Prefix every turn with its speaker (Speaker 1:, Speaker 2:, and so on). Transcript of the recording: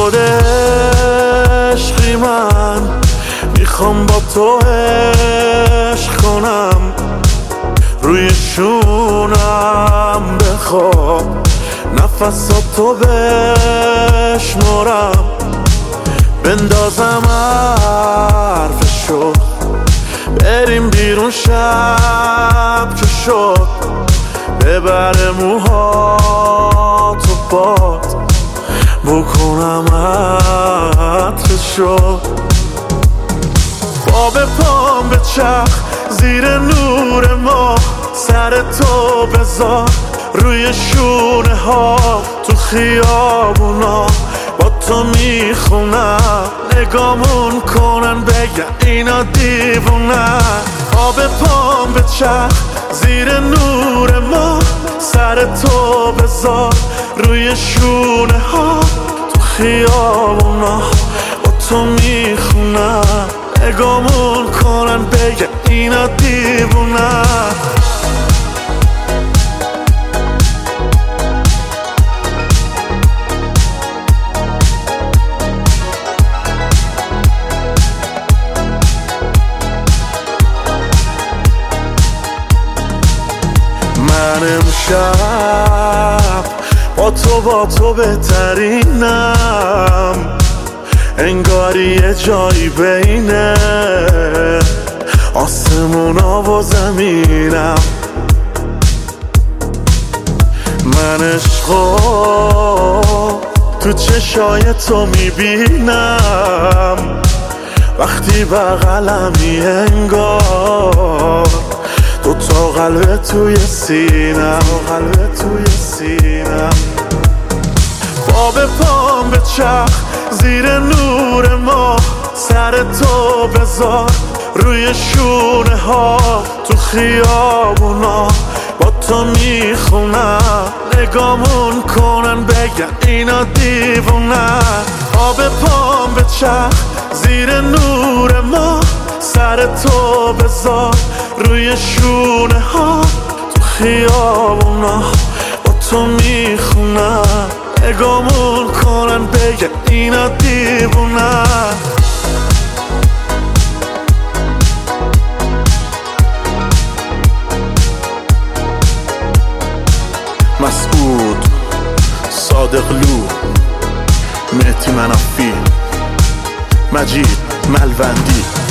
Speaker 1: شده عشقی من، میخوام با تو عشق کنم، روی شونم بخواب نفساتو بشمرم، بندازم حرفشو بریم بیرون شب که شد، ببره موهاتو باد بکنم عطرشو، با به پام به چرخ زیر نور ما، سر تو بذار روی شونه ها، تو خیابونا با تو میخونم، نگامون کنن بگن اینا دیوونن، با به پام به چرخ زیر نور ما، سر تو بذار روی شونه ها، تو خیابونا با تو میخونم، نگامون کنن بگن اینا دیوونن. من امشب با تو بهترینم، انگاری یه جایی بینه آسمونا و زمینم، من عشقو تو چشای تو میبینم، وقتی بغلمی انگار دو تا قلب توی سینم، با به پام به چرخ زیر نور ما، سر تو بذار روی شونه ها، تو خیابونا با تو میخونم، نگامون کنن بگن اینا دیوونن، با به پام به چرخ زیر نور ما، سر تو بذار روی شونه ها، تو خیابونا با تو میخونم، نگامون کنن بگن اینا دیوونن. مسعود صادقلو، مهدی منافی، مجید ملوندی.